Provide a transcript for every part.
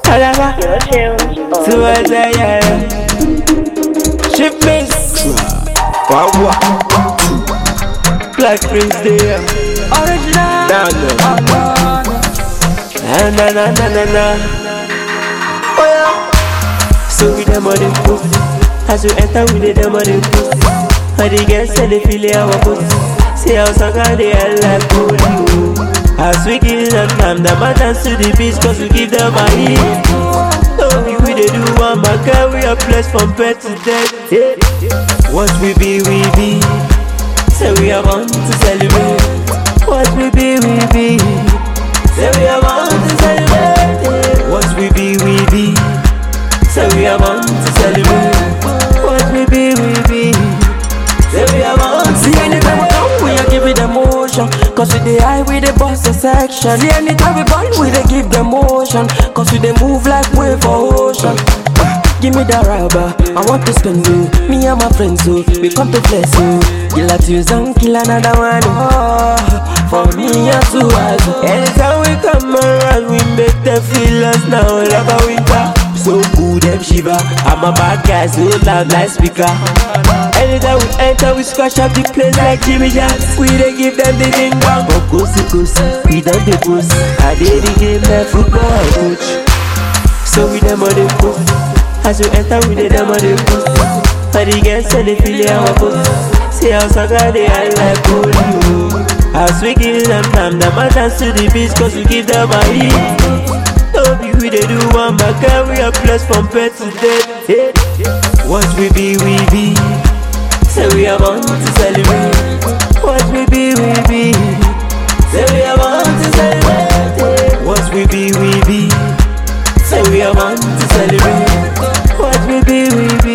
Alaba. So I say, yeah. Ship miss. Wawa. Black Prince there. Original. Down there. Na. Oh yeah. So we them on the post. As you enter with them on the post. And the girls say they feel it our post. See how Sanga they are like holy. As we give them time, the man dance to the beach, cause we give them a hit. Don't be we they do one, my girl, we are blessed from birth to death. Yeah. What we be, say we are born to celebrate. What we be, say we are born to celebrate. Yeah. What we be, say we are born to celebrate. What we be, say we are born to celebrate. See anytime we come, we are giving them motion. Cause we the high, we the boss the section. See anytime we ball, we they give them motion. Cause we they move like wave for ocean. Give me that rubber, I want to spend you. Me and my friends, so we come to bless you. Kill a Tuesday, kill another one. Oh, for me and two eyes. Anytime we come around, we make them feel us now like a winter. So cool, them shiver. I'm a bad guy, so loud like speaker. Anytime we enter, we scratch up the place like Jimmy Jacks. We they give them the ding dong. But coast, we done the post. I did the game like football coach. So we them on the post. As you enter, we the them on the post. And the girls say they feel it our post. See how Sanga they are like holy. As we give them time, the man dance to the beach, cause we give them a hit. Don't be we they do one, my girl, we are blessed from birth to death. Yeah. What we be, say we are born to celebrate. What we be, say we are born to celebrate. Yeah. What we be, say we are born to celebrate. What we be,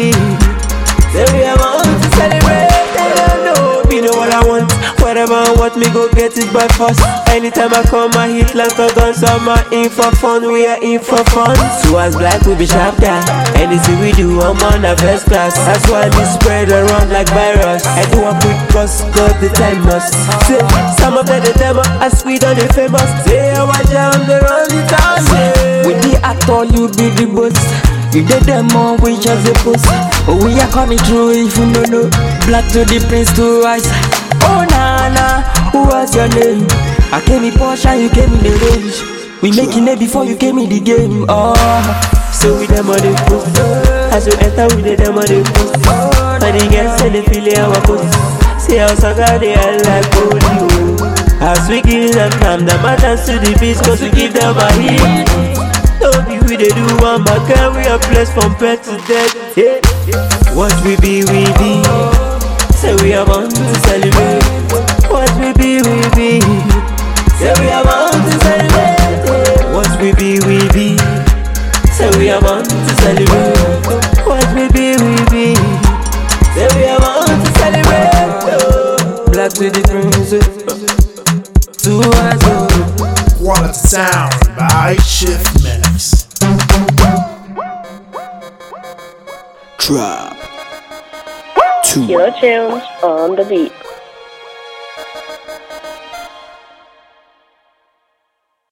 say we are born to celebrate. You know what I want, whatever I want, me go get it by force. Anytime I come, I hit like a gun. So I'm in for fun, we are in for fun. So as black, we be sharp guy. Anything we do, I'm on the first class. That's why we spread around like virus. I do a quick cause, got the time must. Say, some of them the demo, as we done the famous. Say, I watch out, they run the town. With the actor, you be the boss. You did them all, we just the post. Oh, we are coming through if you don't know. Black to the prince to rise. Oh, Nana, who was your name? I came in Porsche, you came in the range. We making it before you came in the game. Oh, so we them on the post. As you enter, we the them on the post. And the girls say they feel it our post. See how Sanga they are like holy. As we give them time, the man dance to the beach, cause we give them a hit. Don't be we they do one, my girl, we are blessed from birth to death. Yeah. What we be, say we are born to celebrate. What we be, say we are born to celebrate. Yeah. What we be, say we are born to celebrate. What we be, say we are born to celebrate. Oh. Black to the prince, two eyes. Quality sound by Shift Mix. Drop. Killer Tunes on the beat.